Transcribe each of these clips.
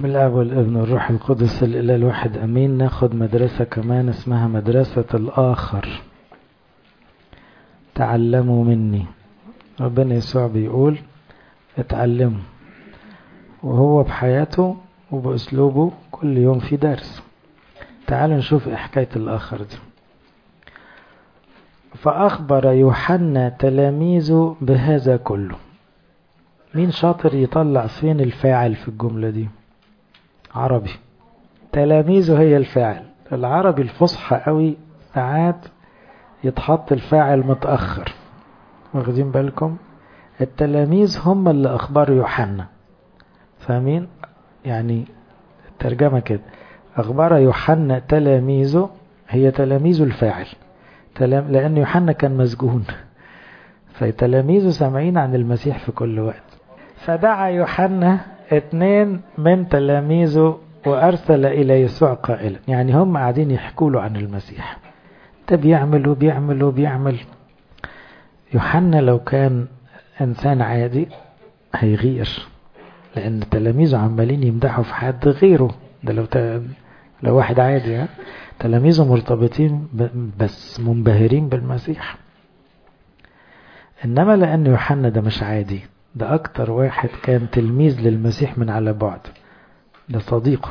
بسم الله والابن والروح القدس الإله الواحد أمين. ناخد مدرسة كمان اسمها مدرسة الآخر. تعلموا مني. ربنا يسوع بيقول اتعلموا، وهو بحياته وبأسلوبه كل يوم في درس. تعالوا نشوف حكاية الآخر دي. فأخبر يوحنا تلاميذه بهذا كله. مين شاطر يطلع فين الفاعل في الجملة دي؟ عربي. تلاميذه هي الفاعل. العربي الفصحى قوي ساعات يتحط الفاعل متأخر، واخدين بالكم؟ التلاميذ هم اللي أخبروا يوحنا، فاهمين؟ يعني الترجمة كده، أخبر يوحنا تلاميذه، هي تلاميذه الفاعل، لأن يوحنا كان مسجون، فتلاميذه سامعين عن المسيح في كل وقت. فدعا يوحنا 2 من تلاميذه وأرسل إلى يسوع قائلا، يعني هم قاعدين يحكوا له عن المسيح، ده بيعمل وبيعمل وبيعمل. يوحنا لو كان إنسان عادي هيغير، لأن تلاميذه عمالين يمدحوا في حد غيره. ده لو واحد عادي، تلاميذه مرتبطين بس منبهرين بالمسيح. إنما لأن يوحنا ده مش عادي، ده أكتر واحد كان تلميذ للمسيح من على بعد، ده صديقه.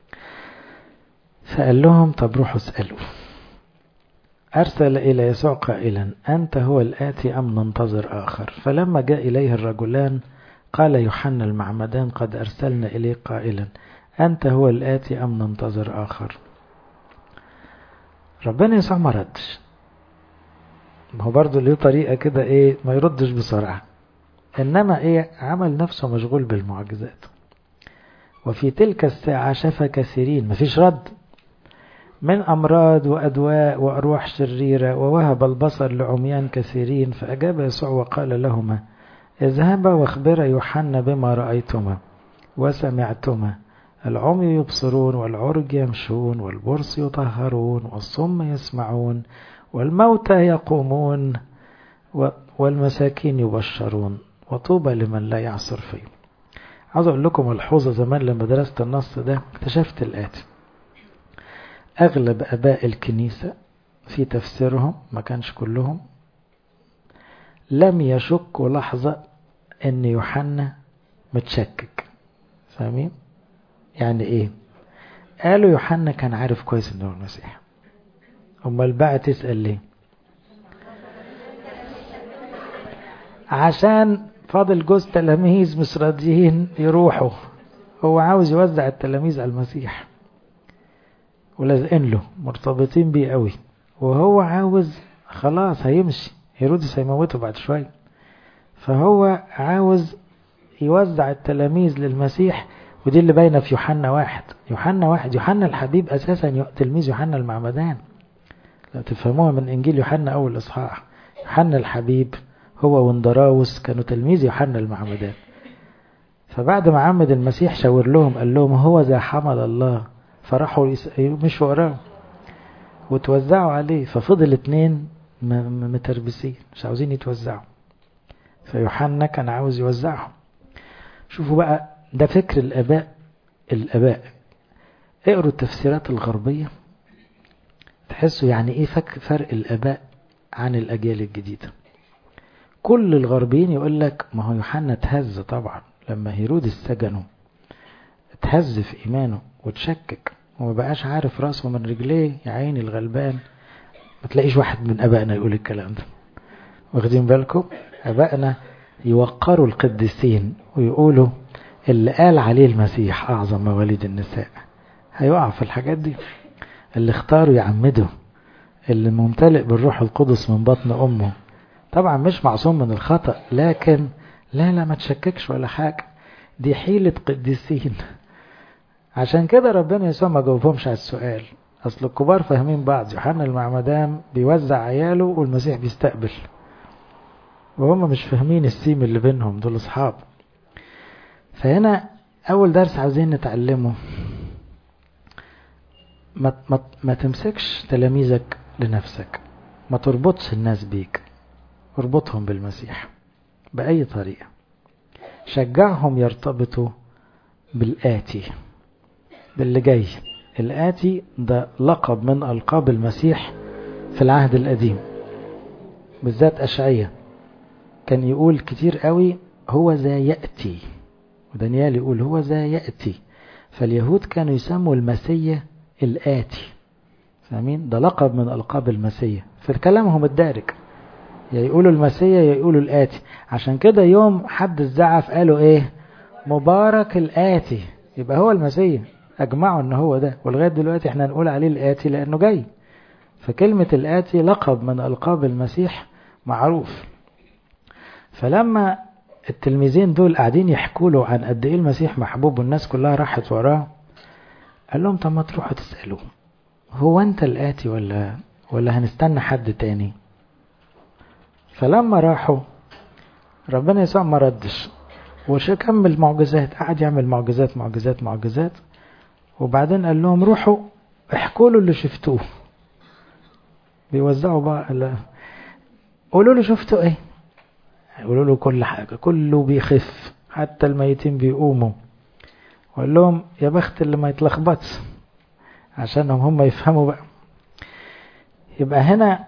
فقال لهم طب روحوا اسألوا. أرسل إلى يسوع قائلا أنت هو الآتي أم ننتظر آخر؟ فلما جاء إليه الرجلان قال يوحنا المعمدان قد أرسلنا إليه قائلا أنت هو الآتي أم ننتظر آخر؟ ربنا يسوع ما ردش، هو برضو له طريقة كده ما يردش بسرعة، إنما عمل نفسه مشغول بالمعجزات. وفي تلك الساعة شفى كثيرين، مفيش رد، من أمراض وأدواء وأرواح شريرة، ووهب البصر لعميان كثيرين. فأجاب يسوع وقال لهما اذهبا واخبرا يوحنا بما رأيتما وسمعتما، العمي يبصرون والعرج يمشون والبرص يطهرون والصم يسمعون والموتى يقومون والمساكين يبشرون، وطوبى لمن لا يعصر فيه. عاوز أقول لكم ملحوظة، زمان لما درست النص ده اكتشفت الآتي: أغلب أباء الكنيسة في تفسيرهم، ما كانش كلهم، لم يشكوا لحظة أن يوحنا متشكك. فاهمين؟ يعني قالوا يوحنا كان عارف كويس أنه المسيح. أمال بقى تسأل ليه؟ عشان فاضل جوز تلاميذ مش راضيين يروحوا، هو عاوز يوزع التلاميذ على المسيح ولازقين له مرتبطين بيه قوي، وهو عاوز خلاص هيمشي، هيرودس هيموته بعد شوية، فهو عاوز يوزع التلاميذ للمسيح. ودي اللي باينه في يوحنا واحد. يوحنا الحبيب أساسا تلميذ يوحنا المعمدان، لو تفهموها من إنجيل يوحنا أول إصحاح. يوحنا الحبيب هو وندراوس كانوا تلميذ يوحنا المعمدان. فبعد ما عمد المسيح شاور لهم، قال لهم هو ذا حمل الله، فراحوا مشوا وراه وتوزعوا عليه. ففضل 2 متربسين مش عاوزين يتوزعوا، فيوحنا كان عاوز يوزعهم. شوفوا بقى، ده فكر الآباء. اقروا التفسيرات الغربية تحسوا يعني ايه فرق الآباء عن الأجيال الجديدة. كل الغربيين يقول لك ما هو يوحنا اتهز طبعا لما هيرودس سجنه، اتهز في إيمانه وتشكك وما بقاش عارف راسه من رجليه، يا عيني الغلبان. ما تلاقيش واحد من أبائنا يقول الكلام ده، واخدين بالكم؟ أبائنا يوقروا القديسين ويقولوا اللي قال عليه المسيح أعظم مواليد النساء هيقع في الحاجات دي. اللي اختاروا يعمدوا، اللي ممتلئ بالروح القدس من بطن أمه، طبعا مش معصوم من الخطأ، لكن لا ما تشككش ولا حاجة، دي حيلة قديسين. عشان كده ربنا يسوع ما جاوبهمش على السؤال، أصل الكبار فاهمين بعض. يوحنا المعمدان بيوزع عياله والمسيح بيستقبل، وهم مش فاهمين السيم اللي بينهم، دول أصحاب. فهنا أول درس عاوزين نتعلمه، ما تمسكش تلاميذك لنفسك، ما تربطش الناس بيك، اربطهم بالمسيح بأي طريقة. شجعهم يرتبطوا بالآتي. باللي جاي. الآتي ده لقب من ألقاب المسيح في العهد القديم، بالذات أشعية كان يقول كتير قوي هو ذا يأتي، ودانيال يقول هو ذا يأتي. فاليهود كانوا يسموا المسيح الآتي، فاهمين؟ ده لقب من ألقاب المسيح في كلامهم الدارج، يا يقولوا المسيح يا يقولوا الآتي. عشان كده يوم حد الزعف قالوا ايه؟ مبارك الآتي، يبقى هو المسيح. أجمعوا ان هو ده، ولغاية دلوقتي احنا نقول عليه الآتي لأنه جاي. فكلمة الآتي لقب من ألقاب المسيح معروف. فلما التلميذين دول قاعدين يحكوا له عن قد ايه المسيح محبوب والناس كلها راحت وراه، قال لهم طب ما تروحوا تسألوه هو انت الآتي ولا هنستنى حد تاني؟ فلما راحوا ربنا يسوع ما ردش، وش كمل معجزات، قعد يعمل معجزات معجزات معجزات. وبعدين قال لهم روحوا احكوا له اللي شفتوه. بيوزعوا بقى، قولوا له شفتوا ايه، قولوا له كل حاجة، كله بيخف حتى الميتين بيقوموا. وقال لهم يا بخت اللي ما يتلخبطش، عشانهم هم يفهموا بقى. يبقى هنا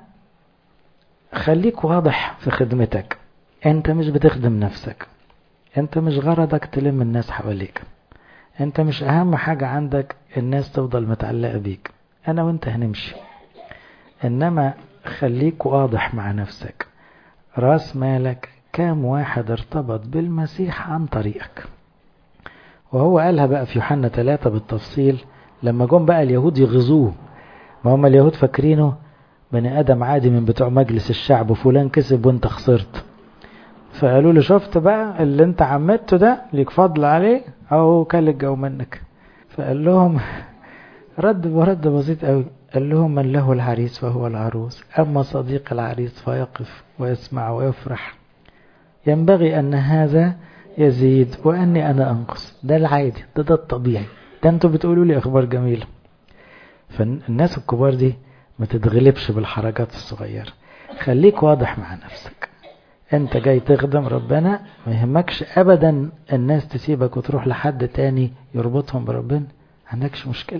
خليك واضح في خدمتك، انت مش بتخدم نفسك، انت مش غرضك تلم الناس حواليك، انت مش اهم حاجة عندك الناس تفضل متعلقة بيك، انا وانت هنمشي. انما خليك واضح مع نفسك، راس مالك كام واحد ارتبط بالمسيح عن طريقك. وهو قالها بقى في يوحنا 3 بالتفصيل لما جم بقى اليهود يغزوه. ما هم اليهود فاكرينه بني ادم عادي من بتوع مجلس الشعب، وفلان كسب وانت خسرت. فقالوا له شفت بقى اللي انت عمدته ده ليك فضل عليه او كل الجو منك. فقال لهم رد بسيط قوي، قال لهم من له العريس فهو العروس، اما صديق العريس فيقف ويسمع ويفرح. ينبغي ان هذا يزيد واني انا انقص. ده العادي، ده الطبيعي، ده انتوا بتقولوا لي اخبار جميلة. فالناس الكبار دي ما تتغلبش بالحركات الصغيرة. خليك واضح مع نفسك، انت جاي تخدم ربنا، ما يهمكش ابدا الناس تسيبك وتروح لحد تاني يربطهم بربنا، عندكش مشكلة.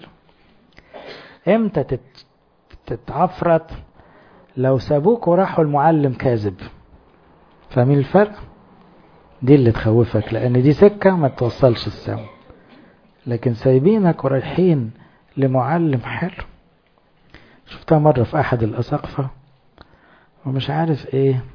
امتى تتعفرت؟ لو سابوك وراحوا المعلم كاذب. فاهمين الفرق؟ دي اللي تخوفك، لان دي سكة ما توصلش السما. لكن سايبينك ورايحين لمعلم حلو. شفتها مرة في احد الاساقفة ومش عارف ايه،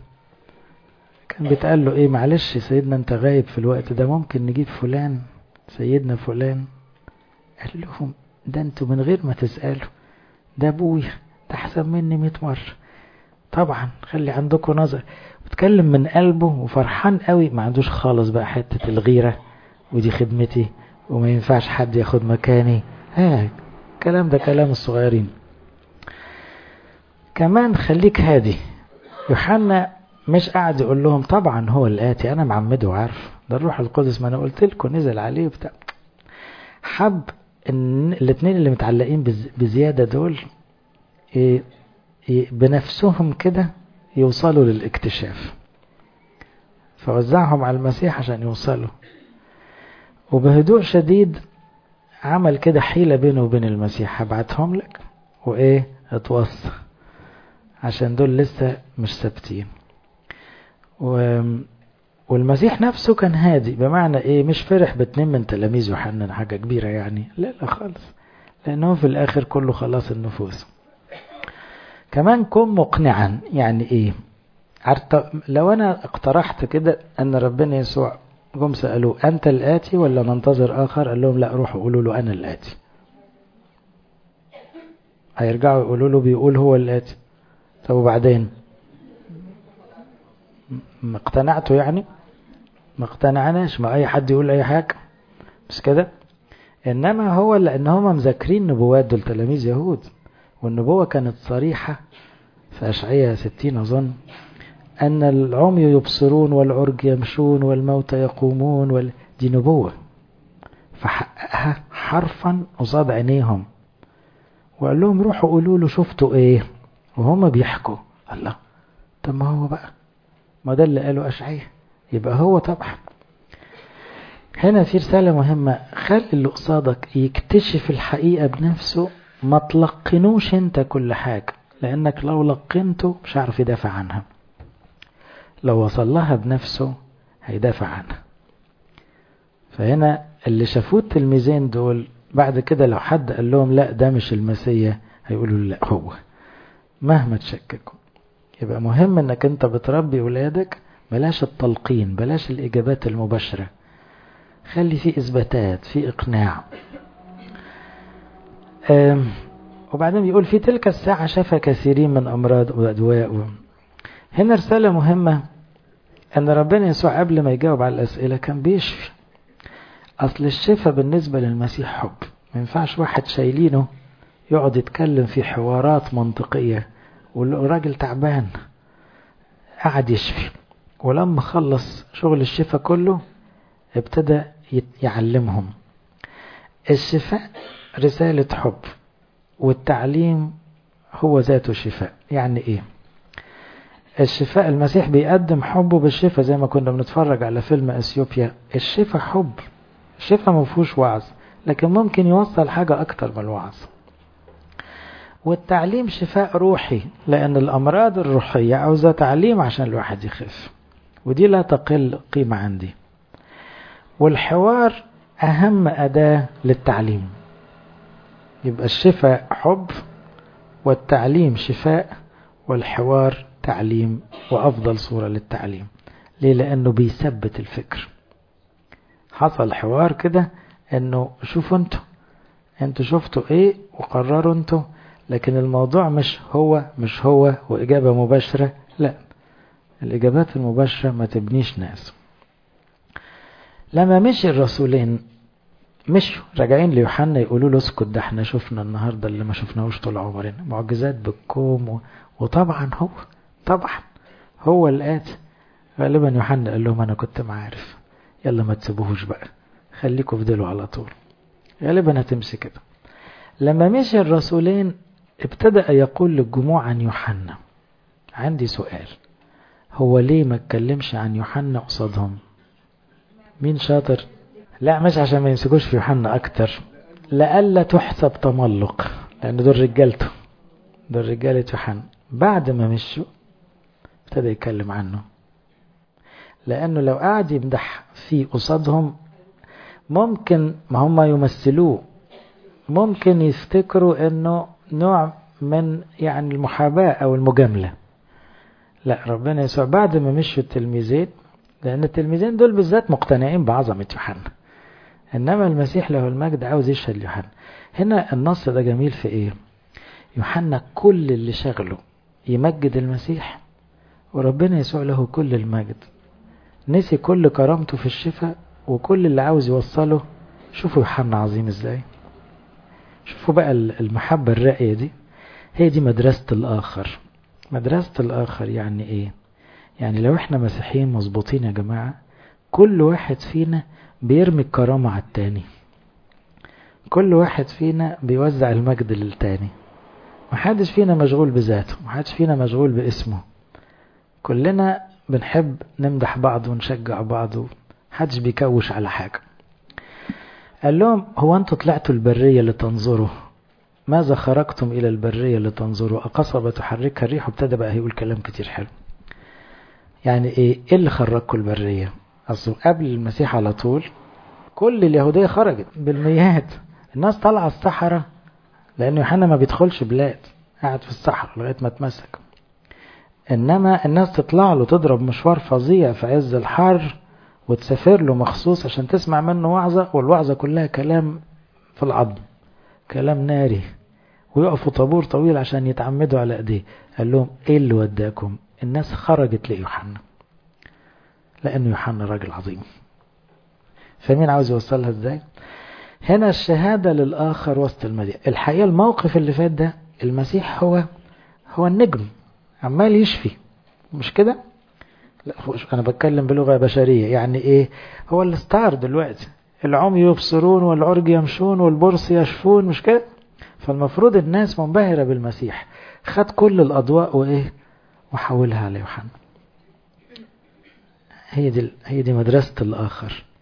كان بيتقال له ايه، معلش يا سيدنا انت غايب في الوقت ده، ممكن نجيب فلان سيدنا فلان. قال لهم ده انتوا من غير ما تسألوا، ده ابويا، ده احسن مني 100 مرة. طبعا خلي عندكم نظر. بتكلم من قلبه وفرحان قوي، ما عندوش خالص بقى حتة الغيرة ودي خدمتي وما ينفعش حد ياخد مكاني. الكلام ده كلام الصغيرين. كمان خليك هادي. يوحنا مش قاعد يقول لهم طبعا هو الآتي، أنا معمده وعارف، ده الروح القدس ما أنا قلت لكم نزل عليه بتاع. حب إن الاثنين اللي متعلقين بزيادة دول بنفسهم كده يوصلوا للاكتشاف، فوزعهم على المسيح عشان يوصلوا. وبهدوء شديد عمل كده حيلة بينه وبين المسيح، هبعتهم لك اتوصى، عشان دول لسه مش ثابتين. والمسيح نفسه كان هادي، بمعنى مش فرح باتنين من تلاميذ يوحنا حاجة كبيرة يعني، لا خالص، لأنه في الآخر كله خلاص النفوس. كمان كن مقنعا، يعني لو أنا اقترحت كده أن ربنا يسوع جم سألوه أنت الآتي ولا ننتظر آخر؟ قال لهم لا، روحوا قولوا له أنا الآتي. هيرجعوا يقولوا له بيقول هو الآتي. طب وبعدين ما اقتنعتوا يعني؟ ما اقتنعناش، ما أي حد يقول أي حاجة مش كده. إنما هو لأن هم مذاكرين نبوات، دول تلاميذ يهود، والنبوة كانت صريحة في أشعياء 60 أظن، أن العمي يبصرون والعرج يمشون والموتى يقومون دي نبوة، فحققها حرفا قصاد عينيهم. وقال لهم روحوا قولوا له شفتوا ايه، وهم بيحكوا. الله، طب ما هو بقى، ما ده اللي قاله أشعياء، يبقى هو طبعا. هنا في رسالة مهمة، خلي اللي قصادك يكتشف الحقيقة بنفسه، ما تلقنوش انت كل حاجة، لانك لو لقنته مش عارف يدافع عنها. لو وصل لها بنفسه هيدافع عنها. فهنا اللي شافوه التلميذين دول بعد كده لو حد قال لهم لا ده مش المسيح، هيقولوا لا هو، مهما تشككوا. يبقى مهم انك انت بتربي ولادك، بلاش التلقين، بلاش الاجابات المباشرة، خلي في اثباتات، في اقناع. وبعدين بيقول في تلك الساعة شفى كثيرين من امراض وادواء. هنا رسالة مهمة، ان ربنا يسوع قبل ما يجاوب على الاسئلة كان بيشفي. اصل الشفاء بالنسبة للمسيح حب، ما ينفعش واحد شايلينه يقعد يتكلم في حوارات منطقية والراجل تعبان، قعد يشفي. ولما خلص شغل الشفاء كله ابتدى يعلمهم. الشفاء رسالة حب، والتعليم هو ذاته شفاء. يعني ايه الشفاء؟ المسيح بيقدم حبه بالشفاء، زي ما كنا بنتفرج على فيلم اثيوبيا. الشفاء حب، الشفاء ما فيهوش وعظ، لكن ممكن يوصل حاجة اكتر من الوعظ. والتعليم شفاء روحي، لان الامراض الروحية عاوزة تعليم عشان الواحد يخف، ودي لا تقل قيمة عندي. والحوار اهم اداة للتعليم. يبقى الشفاء حب، والتعليم شفاء، والحوار تعليم، وافضل صورة للتعليم. ليه؟ لانه بيثبت الفكر. حصل حوار كده انه شوفوا انتوا شفتوا ايه وقرروا انتوا، لكن الموضوع مش هو واجابة مباشرة، لا، الاجابات المباشرة ما تبنيش ناس. لما مشي الرسولين مشوا راجعين ليوحنا يقولوا له اسكت، ده احنا شفنا النهاردة اللي ما شفناهوش طول عمرنا، معجزات بالكوم وطبعا هو الآتي. غالبا يوحنا قال لهم انا كنت معارف، يلا ما تسيبوهوش بقى، خليكوا فضلوا على طول، غالبا هتمشي كده. لما مشي الرسولين ابتدأ يقول للجموع عن يوحنا. عندي سؤال، هو ليه ما اتكلمش عن يوحنا قصادهم؟ مين شاطر؟ لا، مش عشان ما يمسكوش في يوحنا اكتر، لألا تحسب تملق، لان دول رجالته، دول رجالة يوحنا. بعد ما مشوا ابتدى يتكلم عنه، لانه لو قاعد يمدح فيه قصادهم ممكن ما هم يمثلوه، ممكن يفتكروا انه نوع من يعني المحاباة او المجاملة. لا، ربنا يسوع بعد ما مشوا التلميذين، لان التلميذين دول بالذات مقتنعين بعظمة يوحنا، انما المسيح له المجد عاوز يشهد ليوحنا. هنا النص ده جميل في ايه؟ يوحنا كل اللي شغله يمجد المسيح، وربنا يسوع له كل المجد، نسي كل كرامته في الشفاء وكل اللي عاوز يوصله. شوفوا يوحنا عظيم ازاي، شوفوا بقى المحبة الراقية دي، هي دي مدرسة الآخر. مدرسة الآخر يعني ايه؟ يعني لو احنا مسيحيين مظبوطين يا جماعة، كل واحد فينا بيرمي الكرامة على التاني، كل واحد فينا بيوزع المجد للتاني، محدش فينا مشغول بذاته، محدش فينا مشغول باسمه، كلنا بنحب نمدح بعض ونشجع بعض، محدش بيكوش على حاجة. قال لهم هو انتوا طلعتوا البرية لتنظروا، ماذا خرجتم إلى البرية لتنظروا؟ أقصبة تحركها الريح. وابتدى بقى يقول كلام كتير حلو. يعني ايه اللي خرجكم البرية؟ أصلا قبل المسيح على طول كل اليهودية خرجت بالميات، الناس طالعة الصحراء، لأن يوحنا ما بيدخلش بلاد، قاعد في الصحراء لغاية ما اتمسك. إنما الناس تطلع له تضرب مشوار فظيع في عز الحر، وتسافر له مخصوص عشان تسمع منه وعظة، والوعظة كلها كلام في العظم، كلام ناري، ويقفوا طابور طويل عشان يتعمدوا على ايديه. قال لهم ايه اللي وداكم؟ الناس خرجت ليوحنا، لأن يوحنا راجل عظيم. فمين عاوز يوصلها ازاي؟ هنا الشهادة للآخر وسط المدينة. الحقيقة الموقف اللي فات ده المسيح هو النجم، عمال يشفي، مش كده؟ لا، أنا بتكلم بلغة بشرية. يعني إيه؟ هو الستار دلوقتي، العمي يبصرون والعرج يمشون والبرص يشفون، مش كده؟ فالمفروض الناس منبهرة بالمسيح، خد كل الأضواء وإيه وحولها على يوحنا. هي دي مدرسة الآخر.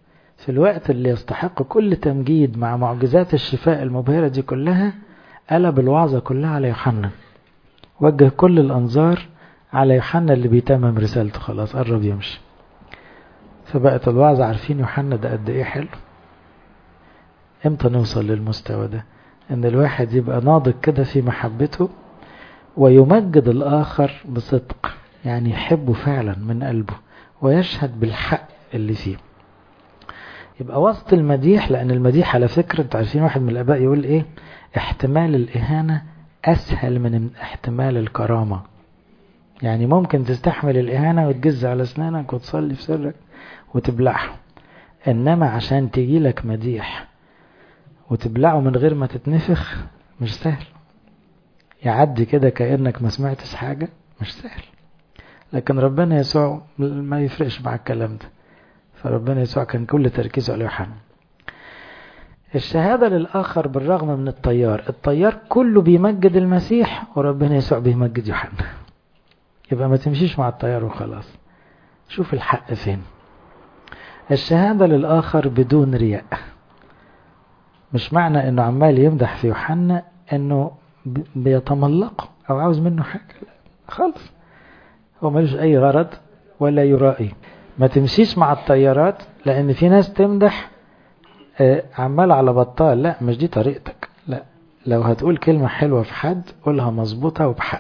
في الوقت اللي يستحق كل تمجيد مع معجزات الشفاء المبهرة دي كلها قلب الوعظة كلها على يوحنا، وجه كل الأنظار على يوحنا اللي بيتمم رسالته، خلاص قرب يمشي. فبقت الوعظة عارفين يوحنا ده قد ايه حلو. امتى نوصل للمستوى ده؟ ان الواحد يبقى ناضج كده في محبته ويمجد الآخر بصدق، يعني يحبه فعلا من قلبه ويشهد بالحق اللي فيه. يبقى وسط المديح، لأن المديح على فكرة انتوا عارفين واحد من الآباء يقول ايه، احتمال الإهانة أسهل من احتمال الكرامة. يعني ممكن تستحمل الإهانة وتجز على أسنانك وتصلي في سرك وتبلعه، إنما عشان تجيلك مديح وتبلعه من غير ما تتنفخ مش سهل. يعدي كده كأنك ما سمعتش حاجة، مش سهل. لكن ربنا يسوع ما يفرقش مع الكلام ده، فربنا يسوع كان كل تركيزه على يوحنا. الشهادة للآخر بالرغم من الطيار كله بيمجد المسيح وربنا يسوع بيمجد يوحنا. يبقى ما تمشيش مع الطيار وخلاص، شوف الحق فين. الشهادة للآخر بدون رياء، مش معنى انه عمال يمدح في يوحنا انه بيتملقه او عاوز منه حاجة، لا خالص، هو ملوش اي غرض ولا يرائي. ما تمشيش مع الطيارات، لان في ناس تمدح عمال على بطال، لا مش دي طريقتك. لا، لو هتقول كلمة حلوة في حد قولها مظبوطة وبحق.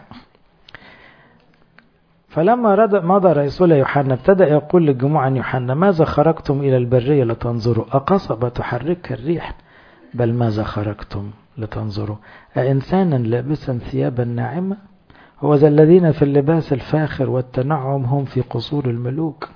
فلما مضى رسول يوحنا ابتدأ يقول للجموع عن يوحنا: ماذا خرجتم إلى البرية لتنظروا؟ أقصبة تحركها الريح؟ بل ماذا خرجتم لتنظروا؟ أإنسانا لابسا ثيابا ناعمة؟ هو ذا الذين في اللباس الفاخر والتنعم هم في قصور الملوك.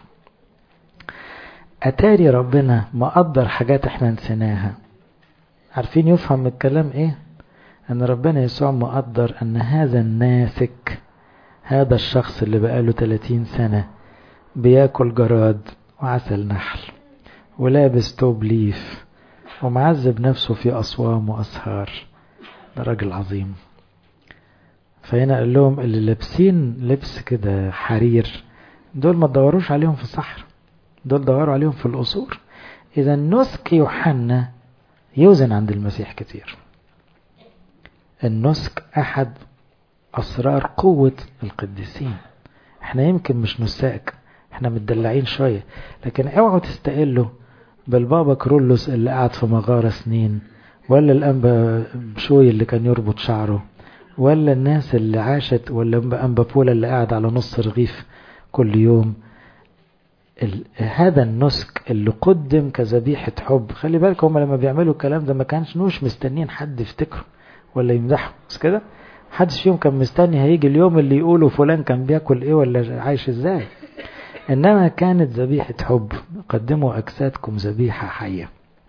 أتاري ربنا مقدر حاجات احنا نسيناها. عارفين يفهم الكلام ايه؟ ان ربنا يسوع مقدر ان هذا الناسك، هذا الشخص اللي بقاله 30 سنة بياكل جراد وعسل نحل ولابس توب ليف ومعذب نفسه في أصوام وأسهار، ده راجل عظيم. فهنا قال لهم اللي لابسين لبس كده حرير دول ما تدوروش عليهم في الصحراء، دول دوروا عليهم في القصور. إذا نسك يوحنا يوزن عند المسيح كتير. النسك أحد أسرار قوة القديسين. احنا يمكن مش نساك، احنا متدلعين شوية، لكن اوعوا تستقلوا بالبابا كرولوس اللي قعد في مغارة سنين، ولا الأنبا بشوي اللي كان يربط شعره، ولا الناس اللي عاشت، ولا أنبا بولا اللي قاعد على نص رغيف كل يوم. هذا النسك اللي قدم كذبيحة حب. خلي بالك هم لما بيعملوا الكلام ده ما كانش مستنين حد يفتكره ولا يمدحه، بس كده محدش فيهم كان مستني هيجي اليوم اللي يقولوا فلان كان بياكل ايه ولا عايش ازاي. انما كانت ذبيحة حب، قدموا اجسادكم ذبيحة حية.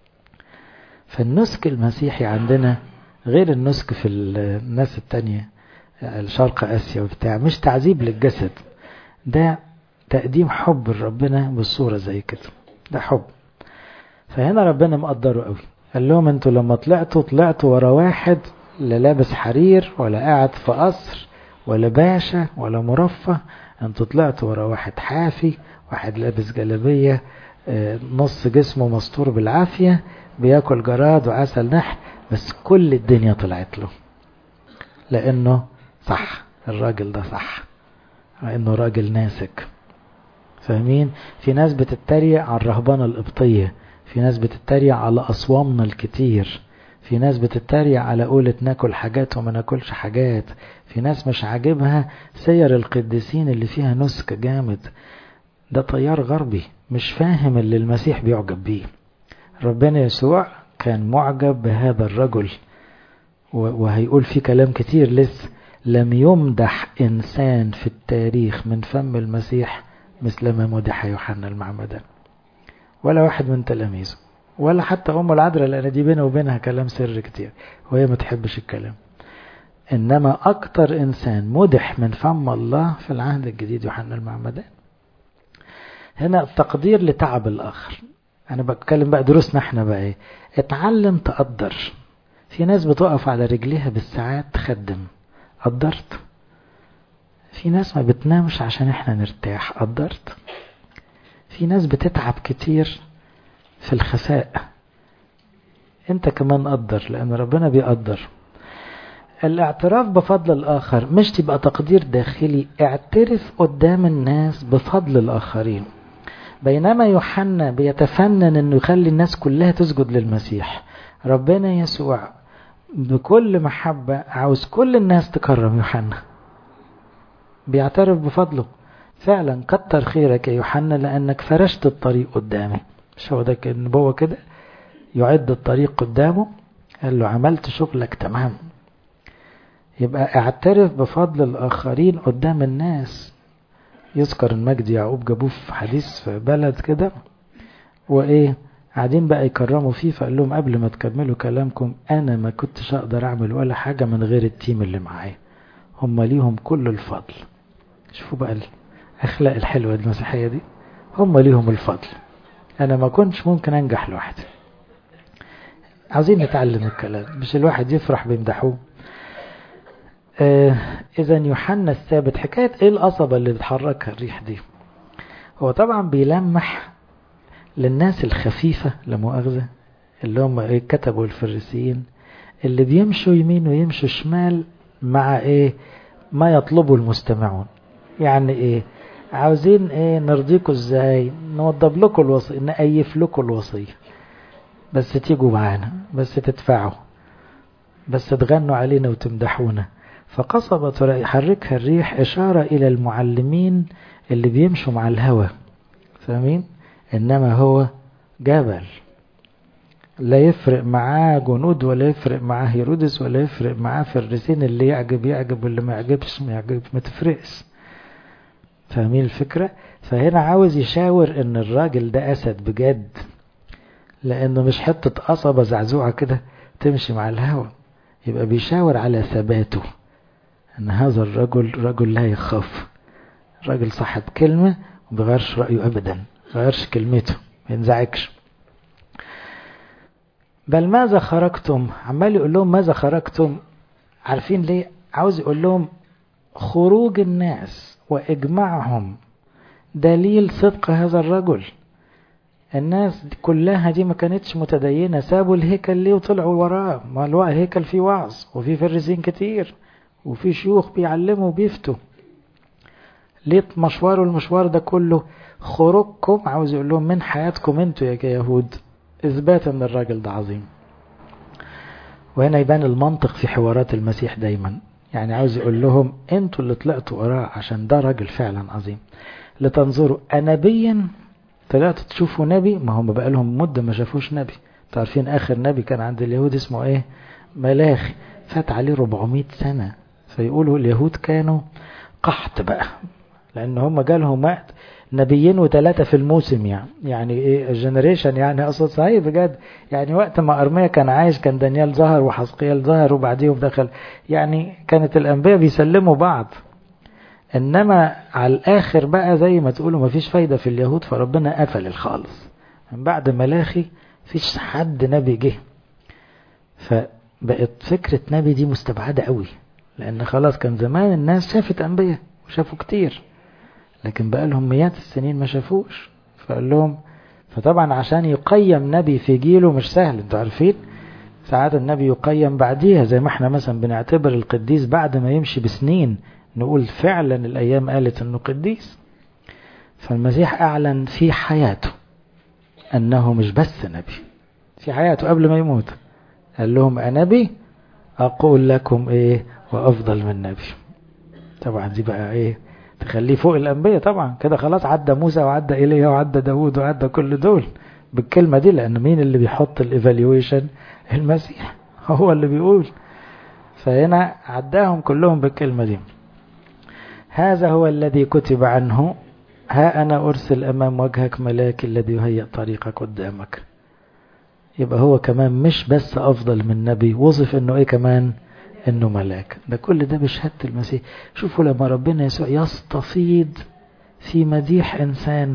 فالنسك المسيحي عندنا غير النسك في الناس التانية الشرق اسيا وبتاع، مش تعذيب للجسد، ده تقديم حب لربنا بالصورة زي كده، ده حب. فهنا ربنا مقدره قوي، قال لهم انتوا لما طلعتوا ورا واحد لا لابس حرير ولا قاعد في قصر ولا باشا ولا مرفه، انتوا طلعتوا ورا واحد حافي، واحد لابس جلابية نص جسمه مستور بالعافية، بياكل جراد وعسل نحل، بس كل الدنيا طلعت له لانه صح، الراجل ده صح، لانه راجل ناسك. فاهمين؟ في ناس بتتريق على الرهبانة القبطية، في ناس بتتريق على أصوامنا الكتير، في ناس بتتريق على قولة ناكل حاجات وما ناكلش حاجات، في ناس مش عاجبها سير القديسين اللي فيها نسك جامد. ده طيار غربي مش فاهم اللي المسيح بيعجب بيه. ربنا يسوع كان معجب بهذا الرجل، وهيقول فيه كلام كتير لسه. لم يمدح إنسان في التاريخ من فم المسيح مثل ما مدح يوحنا المعمدان، ولا واحد من تلاميذه، ولا حتى أم العذراء، لأن دي بينه وبينها كلام سر كتير وهي ما تحبش الكلام. إنما أكتر إنسان مدح من فم الله في العهد الجديد يوحنا المعمدان. هنا التقدير لتعب الآخر. أنا بتكلم بقى دروسنا احنا بقى ايه، اتعلم تقدر. في ناس بتقف على رجليها بالساعات تخدم، قدرت. في ناس ما بتنامش عشان احنا نرتاح، قدرت. في ناس بتتعب كتير في الخفاء. انت كمان قدر، لأن ربنا بيقدر. الاعتراف بفضل الآخر مش تبقى تقدير داخلي، اعترف قدام الناس بفضل الآخرين. بينما يوحنا بيتفنن انه يخلي الناس كلها تسجد للمسيح، ربنا يسوع بكل محبة عاوز كل الناس تكرم يوحنا، بيعترف بفضله. فعلا كتر خيرك يا يوحنا لأنك فرشت الطريق قدامي. مش هو ده النبوة كده؟ يعد الطريق قدامه، قال له عملت شغلك تمام. يبقى اعترف بفضل الآخرين قدام الناس. يذكر المجد يعقوب جابوه في حديث في بلد كده، وإيه قاعدين بقى يكرموا فيه، فقال لهم قبل ما تكملوا كلامكم أنا ما كنتش أقدر أعمل ولا حاجة من غير التيم اللي معايا، هم ليهم كل الفضل. شوفوا بقى الأخلاق الحلوة المسيحية دي، هم ليهم الفضل، أنا ما كنتش ممكن أنجح لوحدي. عاوزين نتعلم الكلام، مش الواحد يفرح بيمدحوه. إذا يوحنا الثابت، حكاية إيه القصبة اللي بتحركها الريح دي؟ هو طبعا بيلمح للناس الخفيفة لمؤاخذة، اللي هم كتبوا الفريسيين، اللي بيمشوا يمين ويمشوا شمال مع ما يطلبه المستمعون. يعني عاوزين نرضيكم ازاي، نوضب لكم الوصية، نأيف لكم الوصية، بس تيجوا معانا، بس تدفعوا، بس تغنوا علينا وتمدحونا. فقصبة يحركها الريح إشارة إلى المعلمين اللي بيمشوا مع الهوى، فاهمين؟ إنما هو جبل، لا يفرق معاه جنود، ولا يفرق معاه هيرودس، ولا يفرق معاه فريسين، اللي يعجب واللي ما يعجبش ما يعجب، ما تفرقش. فاهمين الفكرة؟ فهنا عاوز يشاور ان الراجل ده أسد بجد، لأنه مش حتة قصبة زعزوعة كده تمشي مع الهوى. يبقى بيشاور على ثباته، ان هذا الرجل رجل لا يخاف، راجل صاحب كلمة وبغيرش رأيه أبدا، غيرش كلمته، ما ينزعجش. بل ماذا خرجتم؟ عمال يقول لهم ماذا خرجتم. عارفين ليه؟ عاوز يقول لهم خروج الناس وإجماعهم دليل صدق هذا الرجل. الناس دي كلها دي ما كانتش متدينة، سابوا الهيكل ليه وطلعوا وراه؟ ما الهيكل فيه وعظ وفيه فريسين كتير وفيه شيوخ بيعلموا وبيفتوا. ليه المشوار ده كله؟ خروجكم، عاوز يقول لهم من حياتكم انتوا يا كيهود، إثبات أن الراجل ده عظيم. وهنا يبان المنطق في حوارات المسيح دايما، يعني عاوز يقول لهم انتوا اللي طلعتوا وراه عشان ده راجل فعلا عظيم. لتنظروا أنبيا، طلعتوا تشوفوا نبي، ما هم بقى لهم مدة ما شافوش نبي. تعرفين آخر نبي كان عند اليهود اسمه ملاخي، فات عليه 400 سنة. فيقولوا اليهود كانوا قحط بقى، لأن هم جالهم وقت نبيين و3 في الموسم، يعني الجنريشن، يعني أصلا صحيح بجد. يعني وقت ما أرميا كان عايش كان دانيال ظهر وحزقيال ظهر وبعديهم دخل، يعني كانت الأنبياء بيسلموا بعض. إنما على الآخر بقى زي ما تقولوا ما فيش فايدة في اليهود، فربنا قفل الخالص. من بعد ملاخي فيش حد نبي جه، فبقت فكرة نبي دي مستبعدة قوي، لأن خلاص كان زمان الناس شافت أنبياء وشافوا كتير، لكن بقى لهم مئات السنين ما شافوش. فقال لهم، فطبعا عشان يقيم نبي في جيله مش سهل. انتوا عارفين ساعات النبي يقيم بعديها، زي ما احنا مثلا بنعتبر القديس بعد ما يمشي بسنين نقول فعلا الأيام قالت انه قديس. فالمسيح أعلن في حياته أنه مش بس نبي، في حياته قبل ما يموت قال لهم أنبي أقول لكم وأفضل من نبي. طبعا دي بقى تخليه فوق الأنبياء طبعا، كده خلاص عدى موسى وعدى إيليا وعدى داود وعدى كل دول بالكلمة دي، لأن مين اللي بيحط الإيفاليويشن؟ المسيح هو اللي بيقول. فهنا عداهم كلهم بالكلمة دي. هذا هو الذي كتب عنه، ها أنا أرسل أمام وجهك ملاك الذي يهيئ طريقك قدامك. يبقى هو كمان مش بس أفضل من نبي، وصف إنه كمان إنه ملاك. ده كل ده بشهادة المسيح. شوفوا لما ربنا يسوع يستفيض في مديح إنسان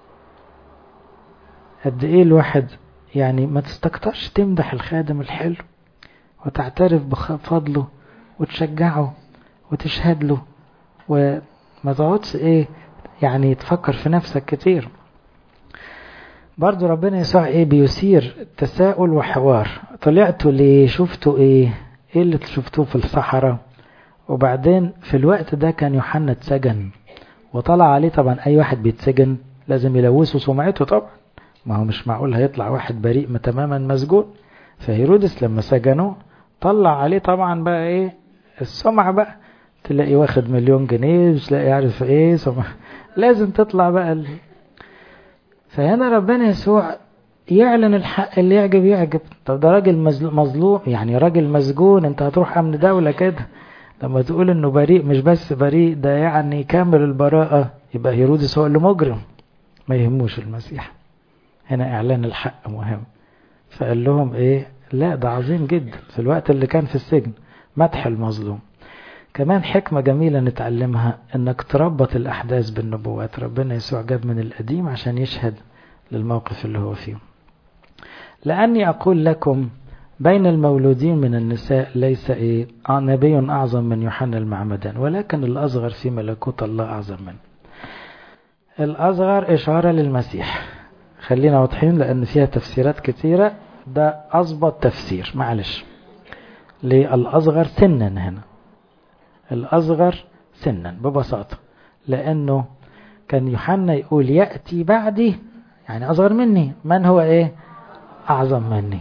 قد الواحد، يعني ما تستكترش تمدح الخادم الحلو وتعترف بفضله وتشجعه وتشهد له، وما تقعدش يعني تفكر في نفسك كتير. برضو ربنا يسوع ايه بيثير تساؤل وحوار. طلعتوا ليه؟ شفتوا ايه اللي شفتوه في الصحراء؟ وبعدين في الوقت ده كان يوحنا اتسجن وطلع عليه، طبعا اي واحد بيتسجن لازم يلوثه سمعته طبعا، ما هو مش معقول هيطلع واحد بريء تماما مسجون. فهيرودس لما سجنوه طلع عليه طبعا بقى ايه السمعة بقى، تلاقي واخد 1,000,000 جنيه، مش لاقي عارف ايه سمعة، لازم تطلع بقى فهنا ربنا يسوع يعلن الحق اللي يعجب يعجب. طب ده راجل مظلوم، يعني راجل مسجون، انت هتروح امن دولة كده لما تقول انه بريء؟ مش بس بريء، ده يعني كامل البراءة. يبقى هيرودس هو اللي مجرم، ما يهموش المسيح. هنا اعلان الحق مهم. فقال لهم ايه؟ لا ده عظيم جدا في الوقت اللي كان في السجن، مدح المظلوم. كمان حكمة جميلة نتعلمها، انك تربط الاحداث بالنبوات. ربنا يسوع جاب من القديم عشان يشهد للموقف اللي هو فيه. لاني اقول لكم بين المولودين من النساء ليس نبي اعظم من يوحنا المعمدان، ولكن الاصغر في ملكوت الله اعظم منه. الاصغر اشارة للمسيح، خلينا واضحين لان فيها تفسيرات كتيرة، ده اضبط تفسير معلش. للأصغر سنا، هنا الأصغر سنا ببساطة، لأنه كان يوحنا يقول يأتي بعدي، يعني أصغر مني، من هو أعظم مني،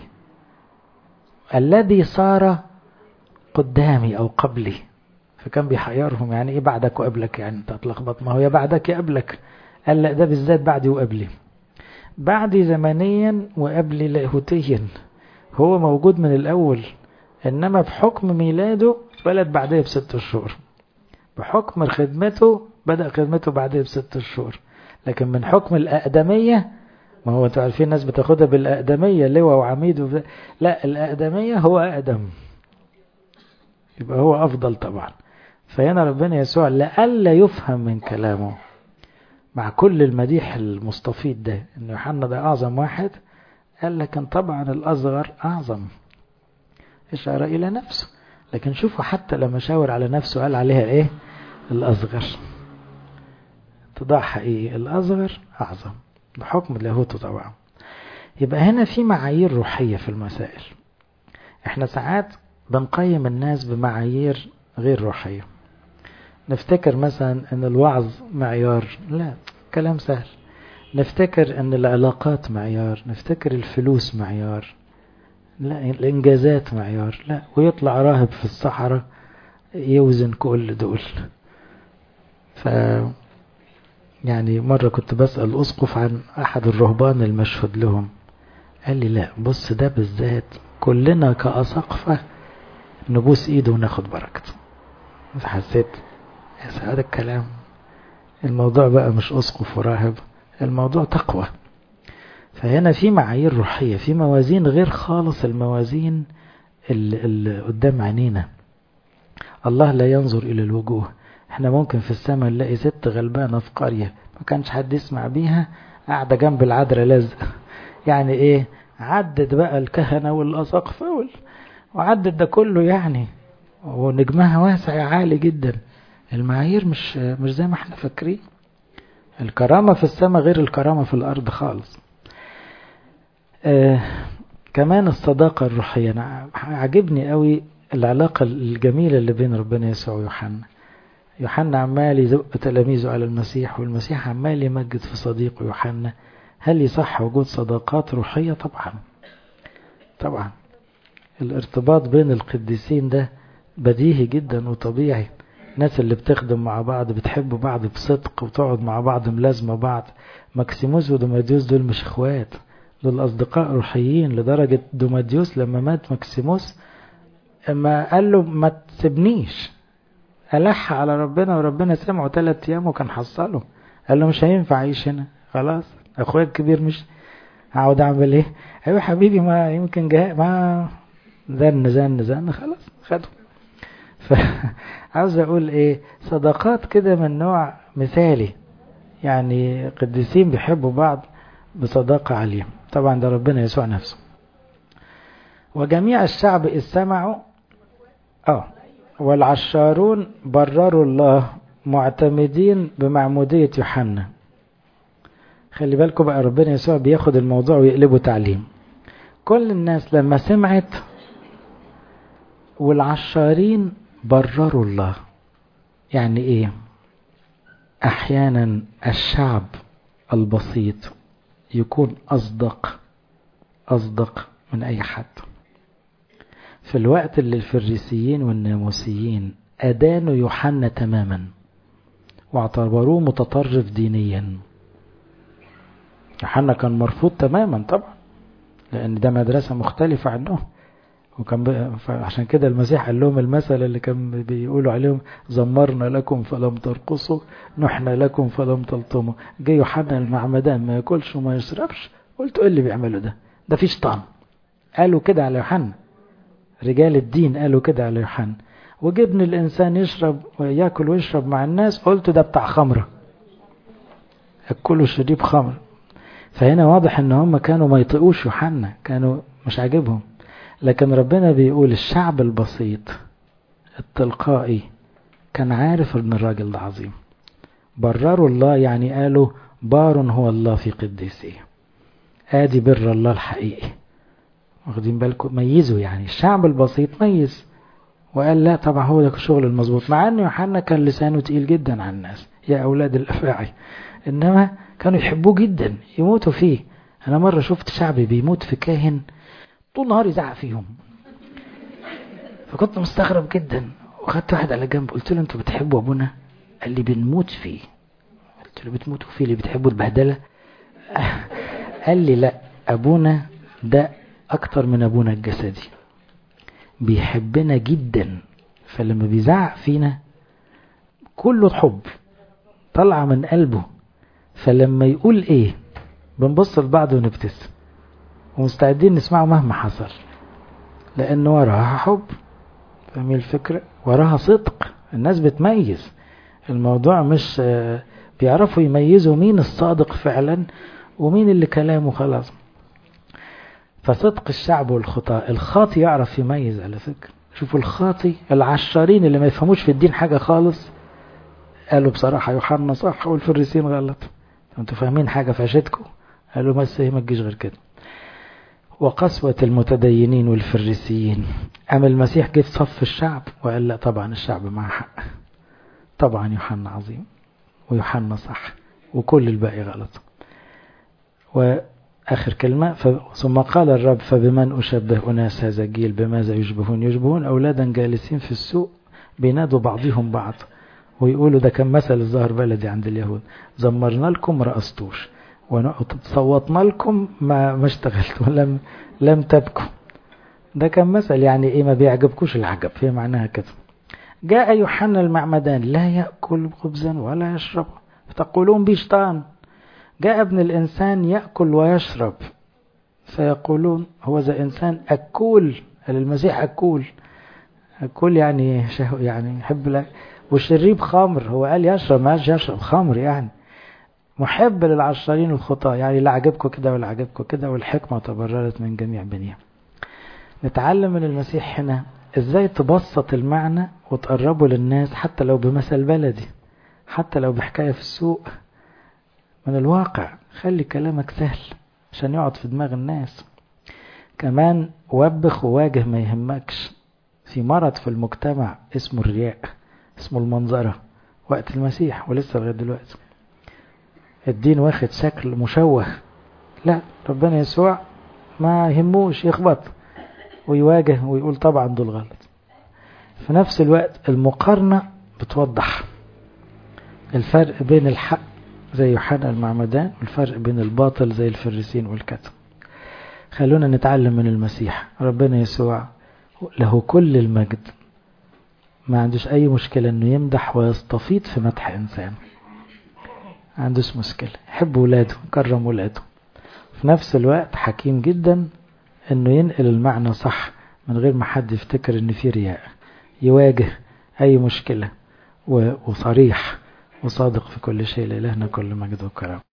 الذي صار قدامي أو قبلي. فكان بيحيرهم، يعني إيه بعدك وقبلك؟ يعني أنت هتلخبط، ما هو يا بعدك يا قبلك. قال لا، ده بالذات بعدي وقبلي، بعدي زمنيا وقبلي لاهوتيا. هو موجود من الأول، إنما بحكم ميلاده اتولد بعديه ب6 شهور، بحكم خدمته بدأ خدمته بعديه ب6 شهور. لكن من حكم الأقدمية، ما هو انتوا عارفين الناس بتاخدها بالأقدمية، لواء وعميد لا، الأقدمية هو أقدم، يبقى هو أفضل طبعا. فهنا ربنا يسوع لألا يفهم من كلامه مع كل المديح المستفيض ده إن يوحنا ده أعظم واحد، قال لكن طبعا الأصغر أعظم، إشارة إلى نفسه. لكن شوفوا حتى لما شاور على نفسه قال عليها الأصغر، اتضاع حقيقي، الأصغر أعظم بحكم لاهوته طبعا. يبقى هنا في معايير روحية في المسائل. احنا ساعات بنقيم الناس بمعايير غير روحية، نفتكر مثلا ان الوعظ معيار، لا كلام سهل. نفتكر ان العلاقات معيار، نفتكر الفلوس معيار، لا الانجازات معيار، لا. ويطلع راهب في الصحراء يوزن كل دول. يعني مرة كنت بسأل أسقف عن أحد الرهبان المشهود لهم، قال لي لا بص ده بالذات كلنا كأساقفة نبوس إيده وناخد بركته. فحسيت هذا الكلام، الموضوع بقى مش أسقف وراهب، الموضوع تقوى. فهنا في معايير روحية، في موازين غير خالص الموازين اللي قدام عينينا. الله لا ينظر إلى الوجوه. احنا ممكن في السماء نلاقي ست غلبانة في قرية ما كانش حد يسمع بيها، قاعدة جنب العذراء لازق، يعني عدد بقى الكهنة والأساقفة وعدد ده كله يعني، ونجمها واسع عالي جدا. المعايير مش زي ما احنا فاكرين. الكرامة في السماء غير الكرامة في الأرض خالص. كمان الصداقة الروحية، أنا عجبني قوي العلاقة الجميلة اللي بين ربنا يسوع ويوحنا. يوحنا عمال يزق تلاميذه على المسيح، والمسيح عمال يمجد في صديقه يوحنا. هل يصح وجود صداقات روحية؟ طبعا طبعا. الارتباط بين القديسين ده بديهي جدا وطبيعي. الناس اللي بتخدم مع بعض بتحب بعض بصدق وتقعد مع بعض ملازمة بعض. ماكسيموس ودوماديوس دول مش اخوات، دول أصدقاء روحيين، لدرجة دوماديوس لما مات ماكسيموس اما قال له ما تسيبنيش، ألح على ربنا وربنا سمعه 3 أيام وكان حصله. قال له مش هينفع أعيش هنا، خلاص أخويا الكبير مش هقعد أعمل إيه؟ أيوة حبيبي، ما يمكن جاء ما زن خلاص خده. فعاوز أقول صداقات كده من نوع مثالي، يعني قديسين بيحبوا بعض بصداقة عالية. طبعا ده ربنا يسوع نفسه. وجميع الشعب إذ سمعوا والعشارون برروا الله معتمدين بمعمودية يوحنا. خلي بالكم بقى، ربنا يسوع بياخد الموضوع ويقلبه تعليم. كل الناس لما سمعت والعشارين برروا الله. يعني ايه؟ احيانا الشعب البسيط يكون اصدق من اي حد. في الوقت اللي الفريسيين والناموسيين ادانوا يوحنا تماما واعتبروه متطرف دينيا. يوحنا كان مرفوض تماما طبعا، لان ده مدرسة مختلفة عنه. وكان عشان كده المسيح قال لهم المثل اللي كان بيقولوا عليهم: زمرنا لكم فلم ترقصوا، نحنا لكم فلم تلطموا. جه يوحنا المعمدان ما ياكلش وما يشربش، قلت ايه اللي بيعملوا ده في شيطان. قالوا كده على يوحنا، رجال الدين قالوا كده على يوحنا. وجبن الانسان يشرب وياكل ويشرب مع الناس، قلت ده بتاع خمره، اكلوا شريب خمر. فهنا واضح ان هم كانوا ما يطيقوش يوحنا، كانوا مش عاجبهم. لكن ربنا بيقول الشعب البسيط التلقائي كان عارف ان الراجل ده عظيم. برروا الله، يعني قالوا بار هو الله في قديسه، ادي بر الله الحقيقي. واخدين بالكم؟ ميزوا، يعني الشعب البسيط ميز وقال لا طبعا هو ده الشغل المظبوط. مع ان يوحنا كان لسانه تقيل جدا على الناس، يا اولاد الافاعي، انما كانوا يحبوه جدا يموتوا فيه. انا مرة شفت شعبي بيموت في كاهن طول نهار يزعق فيهم، فكنت مستغرب جدا. وخدت واحد على جنب قلت له: انتوا بتحبوا ابونا؟ قال لي: بنموت فيه. قلت له: بتموتوا فيه اللي بتحبوا البهدلة؟ قال لي: لا، ابونا ده اكتر من ابونا الجسدي، بيحبنا جدا، فلما بيزعق فينا كله حب طلع من قلبه، فلما يقول ايه بنبص لبعض ونبتسم ومستعدين نسمعه مهما حصل، لأن وراها حب. فاهمين الفكرة؟ وراها صدق. الناس بتميز الموضوع، مش بيعرفوا يميزوا مين الصادق فعلا ومين اللي كلامه خلاص. فصدق الشعب والخطاء. الخاطي يعرف يميز على فكرة. شوفوا الخاطي العشارين اللي ما يفهموش في الدين حاجة خالص قالوا بصراحة يوحنا صح والفريسين غلط. انتوا فاهمين حاجة في عشتكم؟ قالوا بس هي ما تجيش غير كده. وقسوة المتدينين والفريسيين. أما المسيح جه في صف الشعب وقال لا طبعا الشعب معه حق، طبعا يوحنا عظيم ويوحنا صح وكل الباقي غلط. وآخر كلمة ثم قال الرب: فبمن أشبه أناس هذا الجيل؟ بماذا يشبهون؟ يشبهون أولادا جالسين في السوق بينادوا بعضهم بعض ويقولوا، ده كان مثل الظاهر بلدي عند اليهود: زمرنا لكم ما رقصتوش، وصوتنا لكم ما اشتغلت لم تبكوا. ده كان مثل، يعني ايه؟ ما بيعجبكوش العجب، هي معناها كده. جاء يوحنا المعمدان لا يأكل خبزا ولا يشرب فتقولون بشيطان، جاء ابن الإنسان يأكل ويشرب فيقولون هو ذا إنسان أكول. المسيح أكول يعني يعني يحب لك. وشريب خمر، هو قال يشرب، ما قالش يشرب خمر. يعني محب للعشارين الخطاة، يعني لا عجبكم كده ولا عجبكم كده، والحكمة تبررت من جميع بنيها. نتعلم من المسيح هنا ازاي تبسط المعنى وتقربه للناس، حتى لو بمثل بلدي، حتى لو بحكاية في السوق من الواقع. خلي كلامك سهل عشان يقعد في دماغ الناس. كمان وبخ وواجه، ما يهمكش. في مرض في المجتمع اسمه الرياء، اسمه المنظرة، وقت المسيح ولسه لغاية دلوقتي الدين واخد شكل مشوه. لا، ربنا يسوع ما يهموش يخبط ويواجه ويقول طبعا دول غلط. في نفس الوقت المقارنة بتوضح الفرق بين الحق زي يوحنا المعمدان والفرق بين الباطل زي الفريسين والكتب. خلونا نتعلم من المسيح. ربنا يسوع له كل المجد، ما عندوش أي مشكلة أنه يمدح ويستفيض في مدح إنسان، ما عندوش مشكلة. يحب ولاده، كرم ولاده. في نفس الوقت حكيم جدا أنه ينقل المعنى صح من غير ما حد يفتكر أن في رياء. يواجه أي مشكلة وصريح وصادق في كل شيء. لإلهنا كل مجد وكرم.